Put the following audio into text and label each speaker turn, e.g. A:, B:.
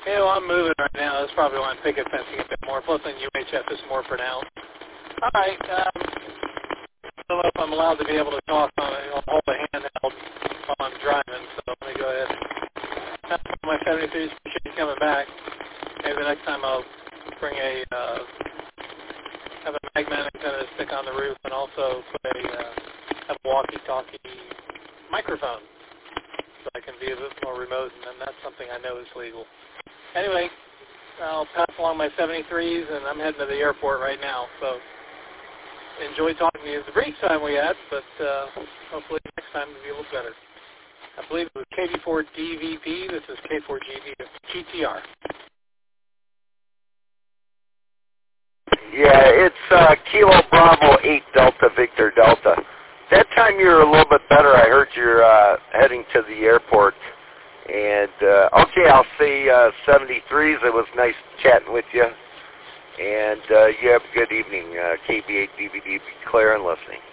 A: Yeah, well, I'm moving right now. That's probably why I'm picket fencing a bit more. Plus, in UHF is more pronounced. All right. I don't know if I'm allowed to be able to talk on it. I'll hold a handheld while I'm driving, so let me go ahead. That's my 73s. Appreciate you coming back. Maybe the next time I'll bring have a magnetic antenna to stick on the roof and also put have a walkie-talkie microphone so I can be a bit more remote, and then that's something I know is legal. Anyway, I'll pass along my 73s, and I'm heading to the airport right now, so enjoy talking to you. It's a brief time we had, but hopefully next time it'll be a little better. I believe it was KV4DVP. This is K4GV GTR.
B: Yeah, it's Kilo Bravo 8 Delta Victor Delta. That time you were a little bit better. I heard you're heading to the airport. And, okay, I'll say 73s. It was nice chatting with you. And you have a good evening. KB8 DVD, clear and listening.